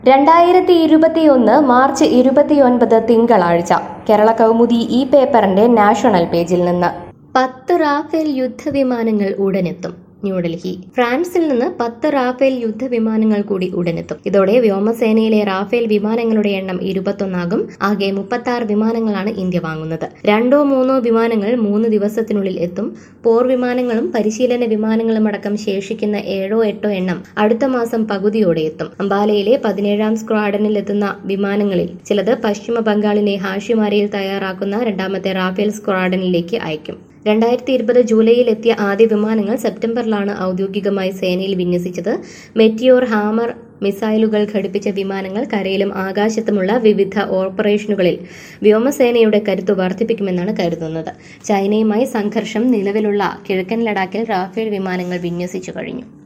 2021 March 29 തിങ്കളാഴ്ച കേരള കൗമുദി ഈ പേപ്പറിന്റെ നാഷണൽ പേജിൽ നിന്ന് 10 റാഫേൽ യുദ്ധവിമാനങ്ങൾ ഉടനെത്തും. ന്യൂഡൽഹി. ഫ്രാൻസിൽ നിന്ന് 10 റാഫേൽ യുദ്ധവിമാനങ്ങൾ കൂടി ഉടനെത്തും. ഇതോടെ വ്യോമസേനയിലെ റാഫേൽ വിമാനങ്ങളുടെ എണ്ണം 21 ആകും. ആകെ 36 വിമാനങ്ങളാണ് ഇന്ത്യ വാങ്ങുന്നത്. 2-3 വിമാനങ്ങൾ 3 ദിവസത്തിനുള്ളിൽ എത്തും. പോർ വിമാനങ്ങളും പരിശീലന വിമാനങ്ങളും അടക്കം ശേഷിക്കുന്ന 7-8 എണ്ണം അടുത്ത മാസം പകുതിയോടെ എത്തും. അംബാലയിലെ 17ാം സ്ക്വാഡനിൽ എത്തുന്ന വിമാനങ്ങളിൽ ചിലത് പശ്ചിമ ബംഗാളിലെ ഹാഷിമാരയിൽ തയ്യാറാക്കുന്ന രണ്ടാമത്തെ റാഫേൽ സ്ക്വാഡനിലേക്ക് അയക്കും. 2020 ജൂലൈയിൽ എത്തിയ ആദ്യ വിമാനങ്ങൾ സെപ്റ്റംബറിലാണ് ഔദ്യോഗികമായി സേനയിൽ വിന്യസിച്ചത്. മെറ്റിയോർ, ഹാമർ മിസൈലുകൾ ഘടിപ്പിച്ച വിമാനങ്ങൾ കരയിലും ആകാശത്തുമുള്ള വിവിധ ഓപ്പറേഷനുകളിൽ വ്യോമസേനയുടെ കരുത്ത് വർദ്ധിപ്പിക്കുമെന്നാണ് കരുതുന്നത്. ചൈനയുമായി സംഘർഷം നിലവിലുള്ള കിഴക്കൻ ലഡാക്കിൽ റാഫേൽ വിമാനങ്ങൾ വിന്യസിച്ചു കഴിഞ്ഞു.